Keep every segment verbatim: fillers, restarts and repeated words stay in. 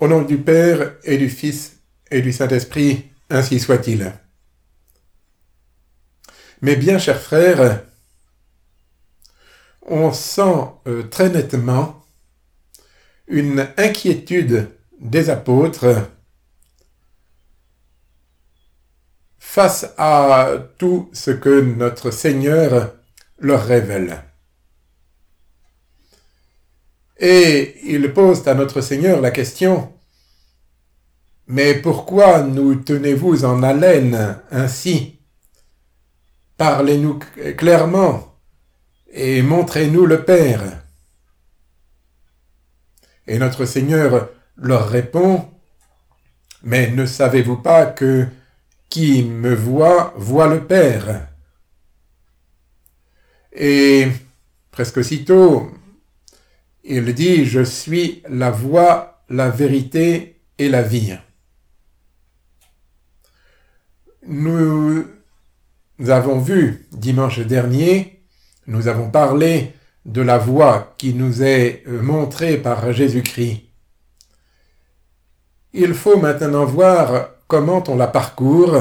Au nom du Père et du Fils et du Saint-Esprit, ainsi soit-il. Mes bien chers frères, on sent euh, très nettement une inquiétude des apôtres face à tout ce que notre Seigneur leur révèle. Et ils posent à notre Seigneur la question: mais pourquoi nous tenez-vous en haleine ainsi? Parlez-nous clairement et montrez-nous le Père. Et notre Seigneur leur répond: mais ne savez-vous pas que qui me voit, voit le Père? Et presque aussitôt, il dit: je suis la voie, la vérité et la vie. Nous avons vu dimanche dernier, nous avons parlé de la voie qui nous est montrée par Jésus-Christ. Il faut maintenant voir comment on la parcourt,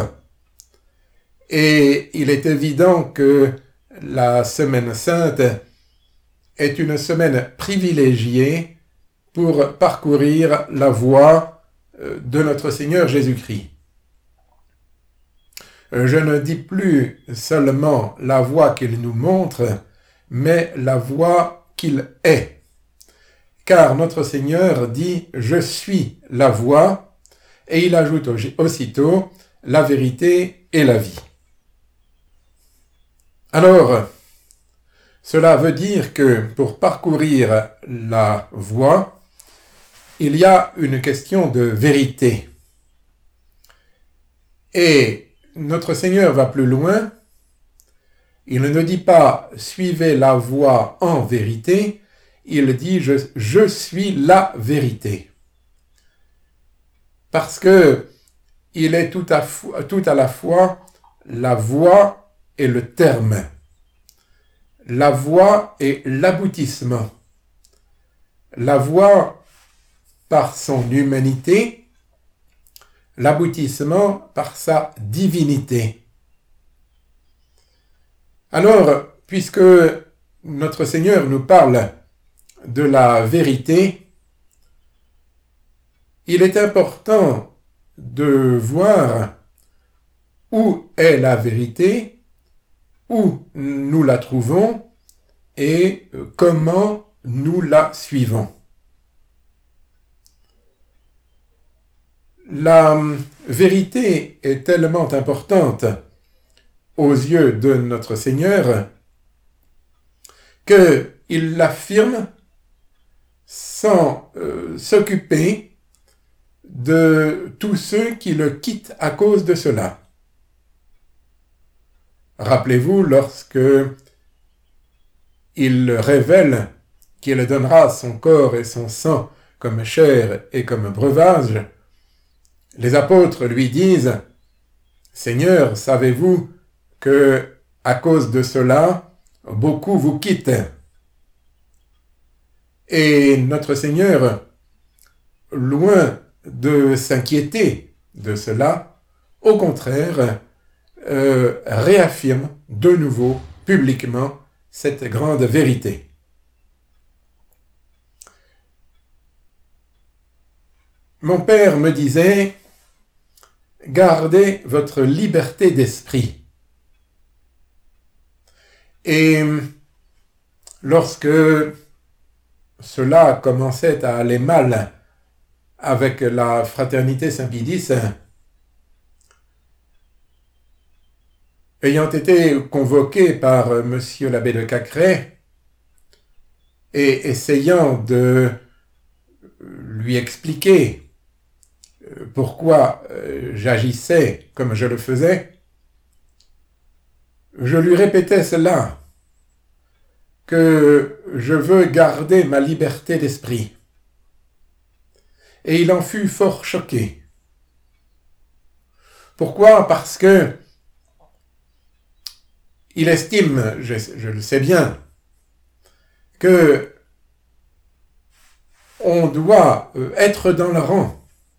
et il est évident que la Semaine Sainte est une semaine privilégiée pour parcourir la voie de notre Seigneur Jésus-Christ. Je ne dis plus seulement la voie qu'il nous montre, mais la voie qu'il est. Car notre Seigneur dit « Je suis la voie » et il ajoute aussitôt « la vérité et la vie ». Alors, cela veut dire que pour parcourir la voie, il y a une question de vérité. Et notre Seigneur va plus loin. Il ne dit pas « suivez la voie en vérité », il dit je, « je suis la vérité ». Parce que il est tout à, tout à la fois la voie et le terme. La voie est l'aboutissement. La voie par son humanité, l'aboutissement par sa divinité. Alors, puisque notre Seigneur nous parle de la vérité, il est important de voir où est la vérité, où nous la trouvons et comment nous la suivons. La vérité est tellement importante aux yeux de notre Seigneur qu'il l'affirme sans euh, s'occuper de tous ceux qui le quittent à cause de cela. Rappelez-vous, lorsque il révèle qu'il donnera son corps et son sang comme chair et comme breuvage, les apôtres lui disent « Seigneur, savez-vous que à cause de cela, beaucoup vous quittent ?» Et notre Seigneur, loin de s'inquiéter de cela, au contraire, euh, réaffirme de nouveau, publiquement, cette grande vérité. Mon père me disait « Gardez votre liberté d'esprit ». Et lorsque cela commençait à aller mal avec la fraternité Saint-Pie-X, ayant été convoqué par monsieur l'abbé de Cacré et essayant de lui expliquer pourquoi j'agissais comme je le faisais, je lui répétais cela, que je veux garder ma liberté d'esprit. Et il en fut fort choqué. Pourquoi? Parce que il estime, je, je le sais bien, que on doit être dans le rang.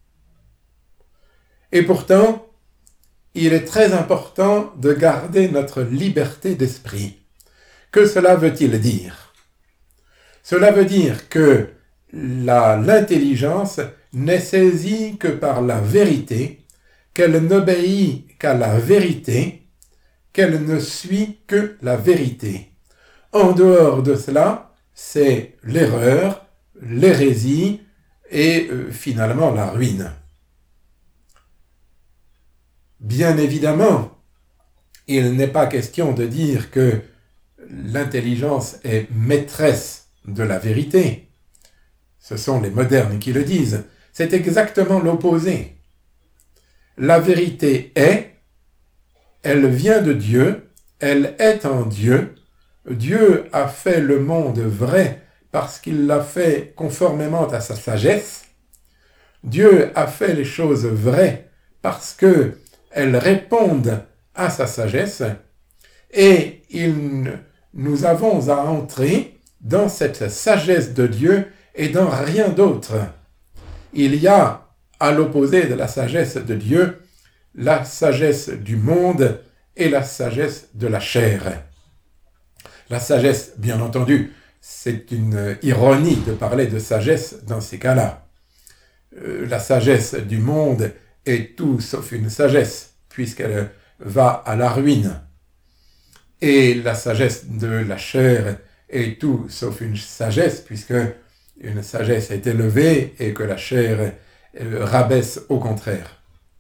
Et pourtant, il est très important de garder notre liberté d'esprit. Que cela veut-il dire? Cela veut dire que la, l'intelligence n'est saisie que par la vérité, qu'elle n'obéit qu'à la vérité, qu'elle ne suit que la vérité. En dehors de cela, c'est l'erreur, l'hérésie et euh, finalement la ruine. Bien évidemment, il n'est pas question de dire que l'intelligence est maîtresse de la vérité. Ce sont les modernes qui le disent. C'est exactement l'opposé. La vérité est, elle vient de Dieu, elle est en Dieu. Dieu a fait le monde vrai parce qu'il l'a fait conformément à sa sagesse. Dieu a fait les choses vraies parce que elles répondent à sa sagesse, et il, nous avons à entrer dans cette sagesse de Dieu et dans rien d'autre. Il y a, à l'opposé de la sagesse de Dieu, la sagesse du monde et la sagesse de la chair. La sagesse, bien entendu, c'est une ironie de parler de sagesse dans ces cas-là. Euh, la sagesse du monde est tout sauf une sagesse, puisqu'elle va à la ruine. Et la sagesse de la chair est tout sauf une sagesse, puisque une sagesse est élevée et que la chair euh, rabaisse au contraire.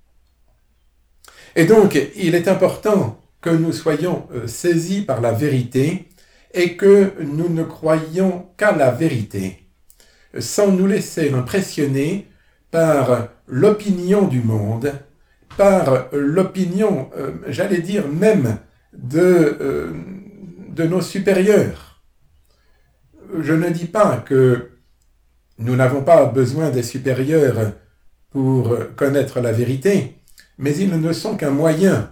Et donc, il est important que nous soyons euh, saisis par la vérité et que nous ne croyions qu'à la vérité, sans nous laisser impressionner par l'opinion du monde, par l'opinion, euh, j'allais dire même, de, euh, de nos supérieurs. Je ne dis pas que nous n'avons pas besoin des supérieurs pour connaître la vérité, mais ils ne sont qu'un moyen.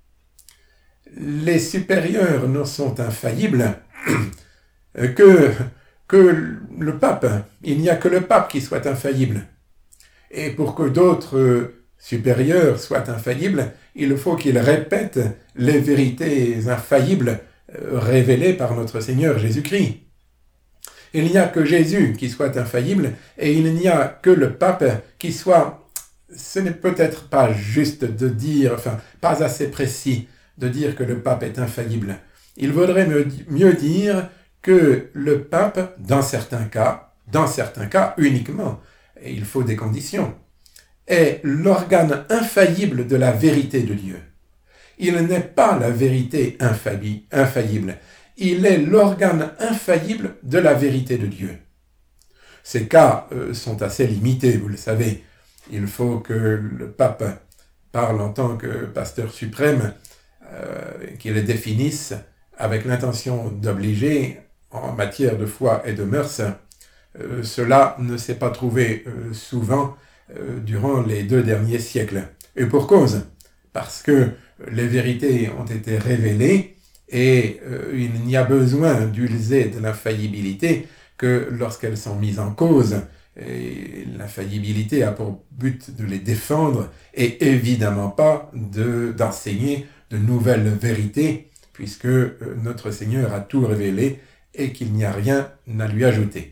Les supérieurs ne sont infaillibles que, que le pape. Il n'y a que le pape qui soit infaillible. Et pour que d'autres supérieurs soient infaillibles, il faut qu'ils répètent les vérités infaillibles révélées par notre Seigneur Jésus-Christ. Il n'y a que Jésus qui soit infaillible et il n'y a que le pape qui soit, ce n'est peut-être pas juste de dire, enfin pas assez précis de dire que le pape est infaillible. Il vaudrait mieux dire que le pape, dans certains cas, dans certains cas uniquement, et il faut des conditions, est l'organe infaillible de la vérité de Dieu. Il n'est pas la vérité infaillible, il est l'organe infaillible de la vérité de Dieu. Ces cas euh, sont assez limités, vous le savez. Il faut que le pape parle en tant que pasteur suprême, euh, qu'il les définisse avec l'intention d'obliger en matière de foi et de mœurs. Euh, cela ne s'est pas trouvé euh, souvent euh, durant les deux derniers siècles. Et pour cause, parce que les vérités ont été révélées et euh, il n'y a besoin d'user de l'infaillibilité que lorsqu'elles sont mises en cause. Et l'infaillibilité a pour but de les défendre et évidemment pas de, d'enseigner de nouvelles vérités, puisque euh, notre Seigneur a tout révélé et qu'il n'y a rien à lui ajouter.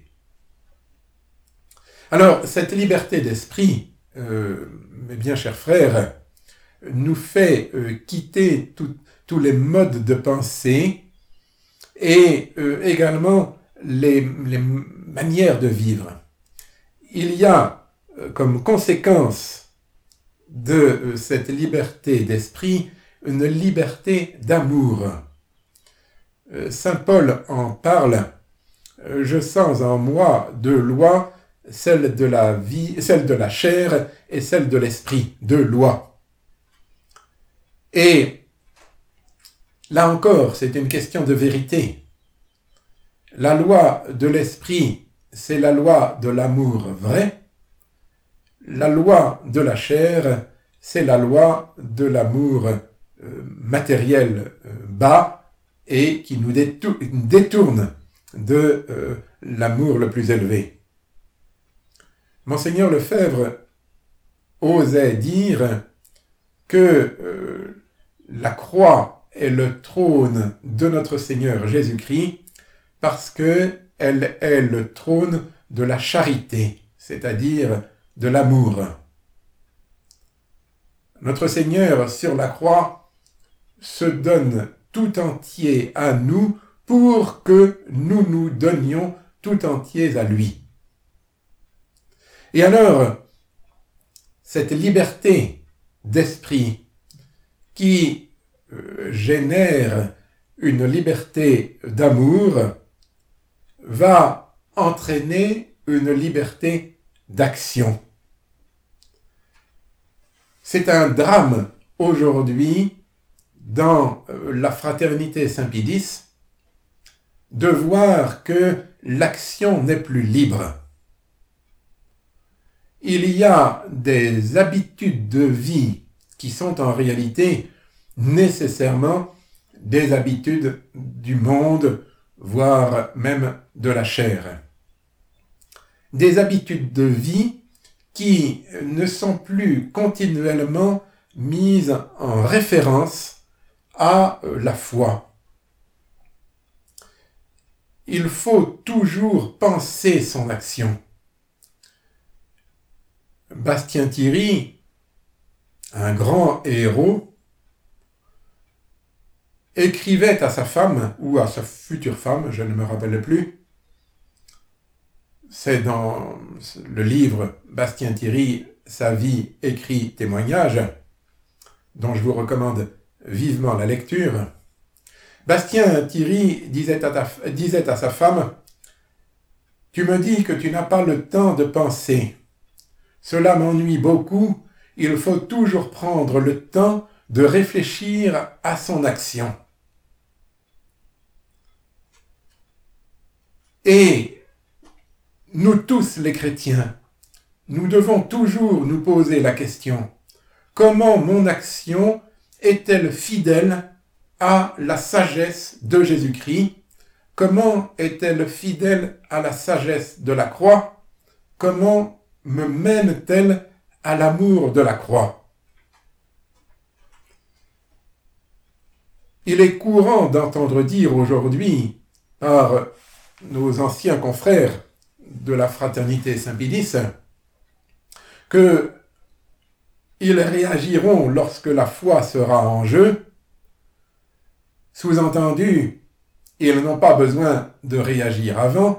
Alors, cette liberté d'esprit, euh, mes bien chers frères, nous fait euh, quitter tout, tous les modes de pensée et euh, également les, les manières de vivre. Il y a euh, comme conséquence de euh, cette liberté d'esprit une liberté d'amour. Euh, Saint Paul en parle, euh, je sens en moi deux lois, celle de la vie, celle de la chair et celle de l'esprit, deux lois. Et là encore, c'est une question de vérité. La loi de l'esprit, c'est la loi de l'amour vrai. La loi de la chair, c'est la loi de l'amour euh, matériel euh, bas et qui nous détourne de euh, l'amour le plus élevé. Monseigneur Lefebvre osait dire que euh, la croix est le trône de notre Seigneur Jésus-Christ parce qu'elle est le trône de la charité, c'est-à-dire de l'amour. Notre Seigneur sur la croix se donne tout entier à nous pour que nous nous donnions tout entiers à lui. Et alors, cette liberté d'esprit qui euh, génère une liberté d'amour va entraîner une liberté d'action. C'est un drame aujourd'hui dans la fraternité Saint-Pédis de voir que l'action n'est plus libre. Il y a des habitudes de vie qui sont en réalité nécessairement des habitudes du monde, voire même de la chair. Des habitudes de vie qui ne sont plus continuellement mises en référence à la foi. Il faut toujours penser son action. Bastien Thierry, un grand héros, écrivait à sa femme, ou à sa future femme, je ne me rappelle plus, c'est dans le livre Bastien Thierry, Sa vie, écrit, témoignage, dont je vous recommande vivement la lecture. Bastien Thierry disait à, ta, disait à sa femme « Tu me dis que tu n'as pas le temps de penser. Cela m'ennuie beaucoup, il faut toujours prendre le temps de réfléchir à son action. » Et nous tous les chrétiens, nous devons toujours nous poser la question « Comment mon action est-elle fidèle à la sagesse de Jésus-Christ? Comment est-elle fidèle à la sagesse de la croix? Comment me mène-t-elle à l'amour de la croix ?» Il est courant d'entendre dire aujourd'hui par nos anciens confrères de la fraternité Saint-Pédis que ils réagiront lorsque la foi sera en jeu. Sous-entendu, ils n'ont pas besoin de réagir avant,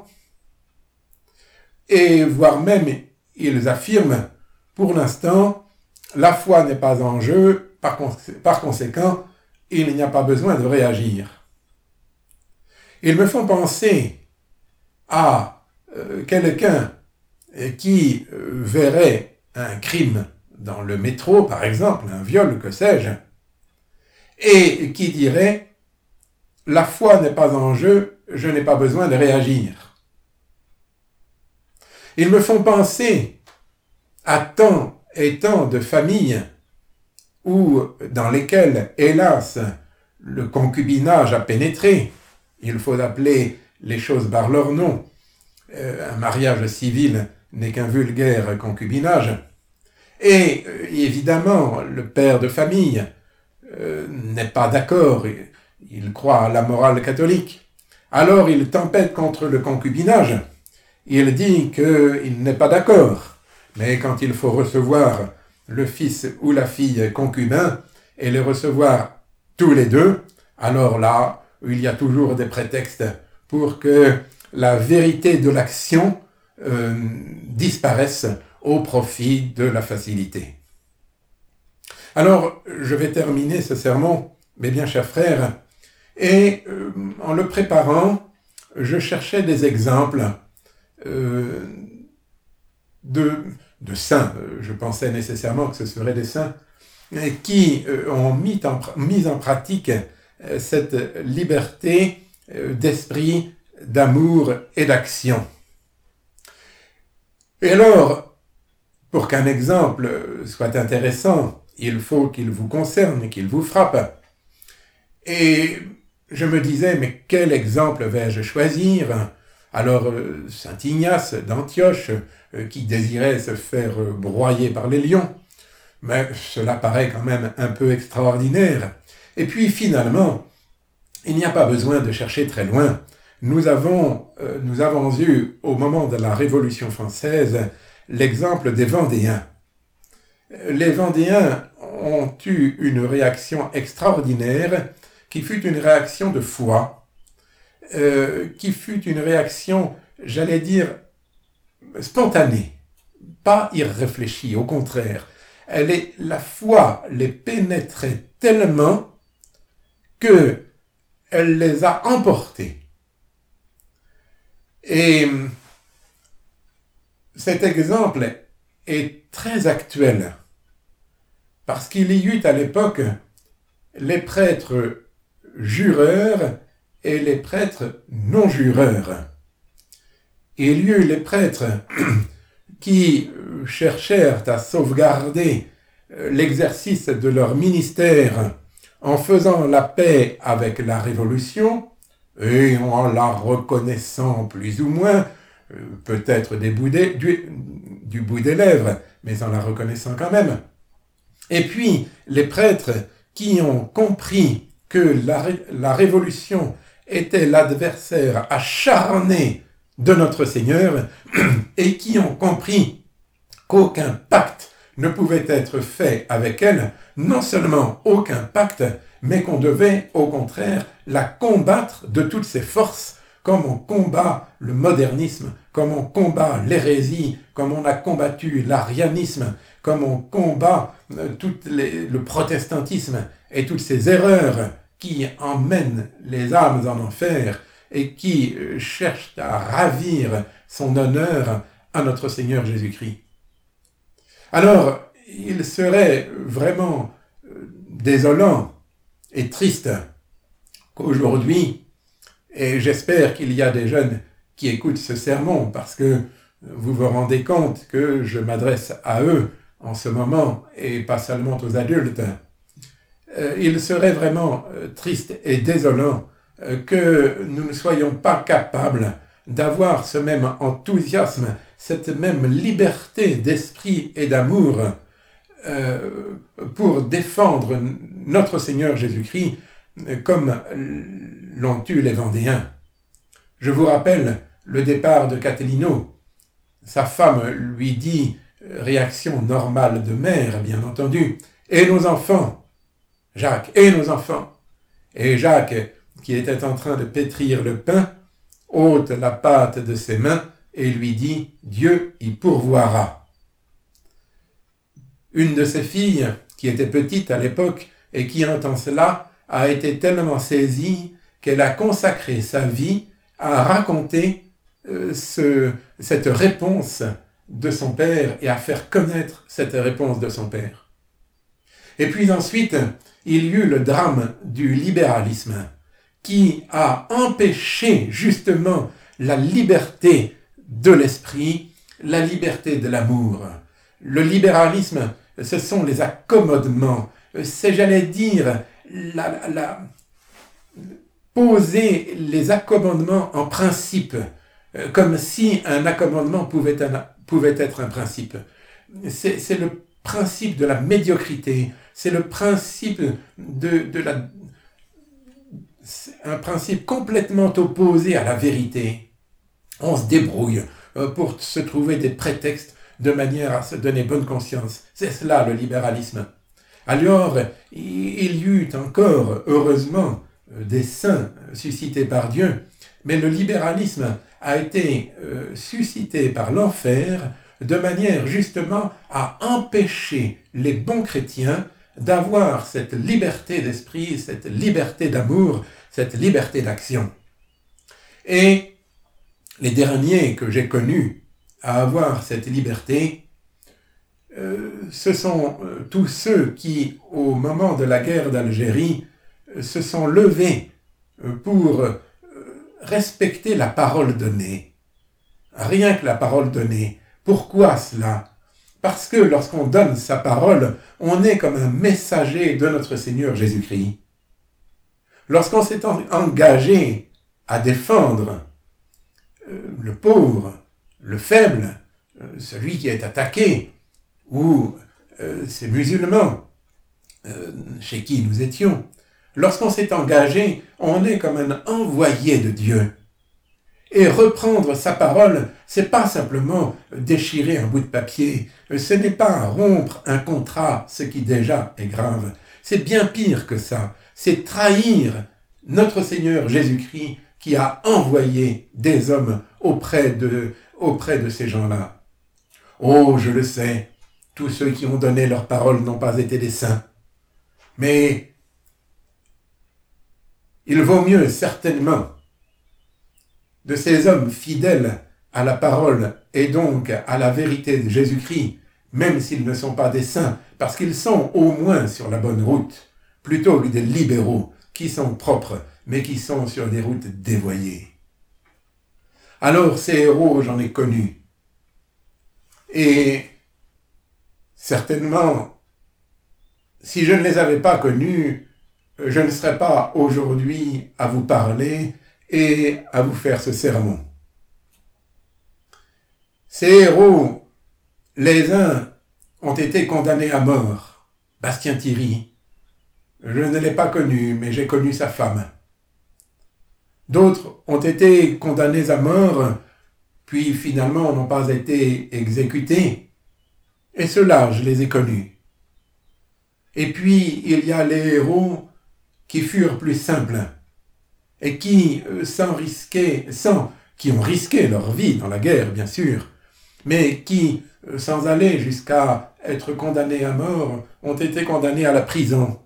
et voire même, ils affirment, pour l'instant, la foi n'est pas en jeu, par, cons- par conséquent, il n'y a pas besoin de réagir. Ils me font penser à euh, quelqu'un qui euh, verrait un crime dans le métro, par exemple, un viol, que sais-je, et qui dirait « La foi n'est pas en jeu, je n'ai pas besoin de réagir ». Ils me font penser à tant et tant de familles où, dans lesquelles, hélas, le concubinage a pénétré. Il faut appeler les choses par leur nom. Euh, un mariage civil n'est qu'un vulgaire concubinage. Et euh, évidemment, le père de famille euh, n'est pas d'accord, il, il croit à la morale catholique. Alors il tempête contre le concubinage, il dit qu'il n'est pas d'accord, mais quand il faut recevoir le fils ou la fille concubin et les recevoir tous les deux, alors là, il y a toujours des prétextes pour que la vérité de l'action euh, disparaisse au profit de la facilité. Alors, je vais terminer ce sermon, mes bien chers frères, et euh, en le préparant, je cherchais des exemples euh, de, de saints, je pensais nécessairement que ce seraient des saints, qui euh, ont mis en, mis en pratique euh, cette liberté euh, d'esprit, d'amour et d'action. Et alors, pour qu'un exemple soit intéressant, il faut qu'il vous concerne, qu'il vous frappe. Et je me disais, mais quel exemple vais-je choisir? Alors saint Ignace d'Antioche, qui désirait se faire broyer par les lions, mais cela paraît quand même un peu extraordinaire. Et puis finalement, il n'y a pas besoin de chercher très loin. Nous avons, euh, nous avons eu, au moment de la Révolution française, l'exemple des Vendéens. Les Vendéens ont eu une réaction extraordinaire, qui fut une réaction de foi, euh, qui fut une réaction, j'allais dire, spontanée, pas irréfléchie, au contraire. Elle est, la foi les pénétrait tellement que elle les a emportés. Et cet exemple est très actuel, parce qu'il y eut à l'époque les prêtres jureurs et les prêtres non-jureurs. Il y eut les prêtres qui cherchèrent à sauvegarder l'exercice de leur ministère en faisant la paix avec la Révolution et en la reconnaissant plus ou moins, peut-être des bouts des, du, du bout des lèvres, mais en la reconnaissant quand même. Et puis, les prêtres qui ont compris que la, la Révolution était l'adversaire acharné de notre Seigneur et qui ont compris qu'aucun pacte ne pouvait être fait avec elle, non seulement aucun pacte, mais qu'on devait au contraire la combattre de toutes ses forces, comme on combat le modernisme, comme on combat l'hérésie, comme on a combattu l'arianisme, comme on combat euh, toutes les, le protestantisme et toutes ces erreurs qui emmènent les âmes en enfer et qui euh, cherchent à ravir son honneur à notre Seigneur Jésus-Christ. Alors, il serait vraiment euh, désolant et triste qu'aujourd'hui, et j'espère qu'il y a des jeunes qui écoutent ce sermon, parce que vous vous rendez compte que je m'adresse à eux en ce moment, et pas seulement aux adultes. Euh, il serait vraiment euh, triste et désolant euh, que nous ne soyons pas capables d'avoir ce même enthousiasme, cette même liberté d'esprit et d'amour euh, pour défendre notre Seigneur Jésus-Christ comme l'ont eu les Vendéens. Je vous rappelle le départ de Catilino. Sa femme lui dit, réaction normale de mère, bien entendu, « Et nos enfants, Jacques, et nos enfants ?» Et Jacques, qui était en train de pétrir le pain, ôte la pâte de ses mains et lui dit « Dieu y pourvoira ». Une de ses filles, qui était petite à l'époque et qui entend cela, a été tellement saisie qu'elle a consacré sa vie à raconter euh, ce, cette réponse de son père et à faire connaître cette réponse de son père. Et puis ensuite, il y eut le drame du libéralisme qui a empêché justement la liberté de l'esprit, la liberté de l'amour. Le libéralisme, ce sont les accommodements, c'est, j'allais dire, la, la, poser les accommodements en principe, comme si un accommodement pouvait, un, pouvait être un principe. C'est, c'est le principe de la médiocrité, c'est le principe de, de la... un principe complètement opposé à la vérité. On se débrouille pour se trouver des prétextes de manière à se donner bonne conscience. C'est cela le libéralisme. Alors, il y eut encore, heureusement, des saints suscités par Dieu, mais le libéralisme a été euh, suscité par l'enfer de manière justement à empêcher les bons chrétiens d'avoir cette liberté d'esprit, cette liberté d'amour, cette liberté d'action. Et les derniers que j'ai connus à avoir cette liberté, euh, ce sont euh, tous ceux qui, au moment de la guerre d'Algérie, euh, se sont levés euh, pour euh, respecter la parole donnée. Rien que la parole donnée. Pourquoi cela ? Parce que lorsqu'on donne sa parole, on est comme un messager de notre Seigneur Jésus-Christ. Lorsqu'on s'est engagé à défendre le pauvre, le faible, euh, celui qui est attaqué, ou euh, ces musulmans euh, chez qui nous étions. Lorsqu'on s'est engagé, on est comme un envoyé de Dieu. Et reprendre sa parole, c'est pas simplement déchirer un bout de papier, ce n'est pas rompre un contrat, ce qui déjà est grave. C'est bien pire que ça, c'est trahir notre Seigneur Jésus-Christ qui a envoyé des hommes auprès de, auprès de ces gens-là. Oh, je le sais, tous ceux qui ont donné leur parole n'ont pas été des saints. Mais il vaut mieux certainement de ces hommes fidèles à la parole et donc à la vérité de Jésus-Christ, même s'ils ne sont pas des saints, parce qu'ils sont au moins sur la bonne route, plutôt que des libéraux qui sont propres, mais qui sont sur des routes dévoyées. Alors ces héros, j'en ai connus. Et certainement, si je ne les avais pas connus, je ne serais pas aujourd'hui à vous parler et à vous faire ce sermon. Ces héros, les uns ont été condamnés à mort. Bastien Thierry, je ne l'ai pas connu, mais j'ai connu sa femme. D'autres ont été condamnés à mort, puis finalement n'ont pas été exécutés. Et ceux-là, je les ai connus. Et puis, il y a les héros qui furent plus simples, et qui, sans risquer, sans, qui ont risqué leur vie dans la guerre, bien sûr, mais qui, sans aller jusqu'à être condamnés à mort, ont été condamnés à la prison.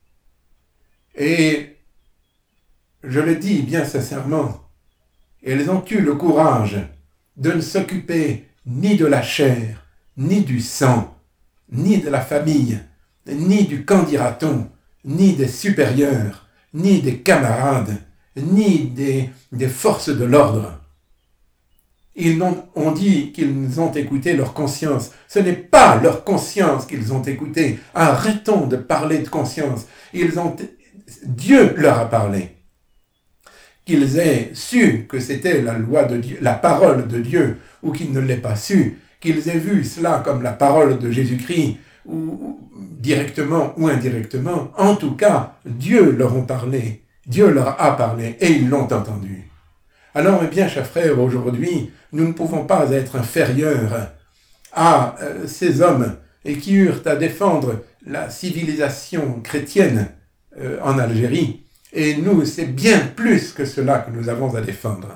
Et je le dis bien sincèrement, ils ont eu le courage de ne s'occuper ni de la chair, ni du sang, ni de la famille, ni du candidaton, ni des supérieurs, ni des camarades, ni des, des forces de l'ordre. Ils ont, ont dit qu'ils ont écouté leur conscience. Ce n'est pas leur conscience qu'ils ont écouté. Arrêtons de parler de conscience. Ils ont, Dieu leur a parlé. Qu'ils aient su que c'était la loi de Dieu, la parole de Dieu, ou qu'ils ne l'aient pas su, qu'ils aient vu cela comme la parole de Jésus-Christ, ou directement ou indirectement, en tout cas, Dieu leur a parlé. Dieu leur a parlé et ils l'ont entendu. Alors, mes bien chers frères, aujourd'hui, nous ne pouvons pas être inférieurs à euh, ces hommes et qui eurent à défendre la civilisation chrétienne euh, en Algérie. Et nous, c'est bien plus que cela que nous avons à défendre.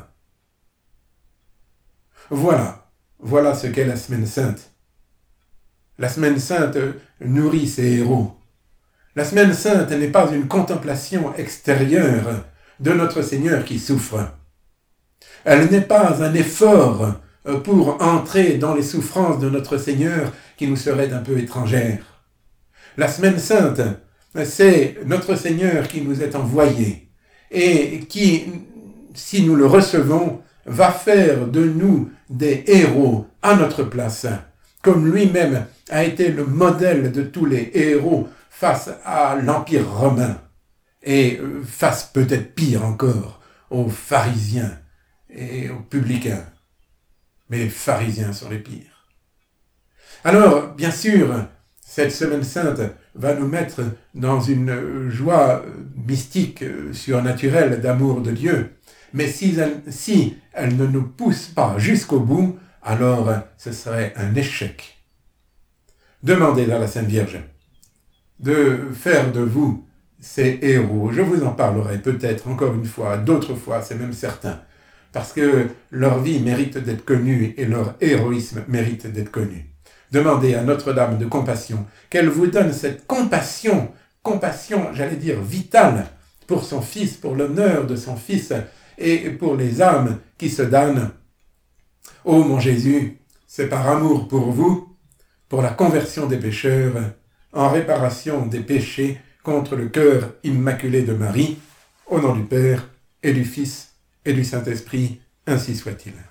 Voilà, voilà ce qu'est la Semaine Sainte. La Semaine Sainte nourrit ses héros. La Semaine Sainte n'est pas une contemplation extérieure de notre Seigneur qui souffre. Elle n'est pas un effort pour entrer dans les souffrances de notre Seigneur qui nous seraient un peu étrangères. La Semaine Sainte, c'est notre Seigneur qui nous est envoyé et qui, si nous le recevons, va faire de nous des héros à notre place, comme lui-même a été le modèle de tous les héros face à l'Empire romain et face peut-être pire encore aux pharisiens et aux publicains. Mais les pharisiens sont les pires. Alors, bien sûr, cette Semaine Sainte va nous mettre dans une joie mystique, surnaturelle d'amour de Dieu. Mais si elle, si elle ne nous pousse pas jusqu'au bout, alors ce serait un échec. Demandez à la Sainte Vierge de faire de vous ces héros. Je vous en parlerai peut-être encore une fois, d'autres fois, c'est même certain, parce que leur vie mérite d'être connue et leur héroïsme mérite d'être connu. Demandez à Notre-Dame de compassion qu'elle vous donne cette compassion, compassion, j'allais dire vitale, pour son Fils, pour l'honneur de son Fils et pour les âmes qui se damnent. Ô mon Jésus, c'est par amour pour vous, pour la conversion des pécheurs, en réparation des péchés contre le cœur immaculé de Marie, au nom du Père et du Fils et du Saint-Esprit, ainsi soit-il.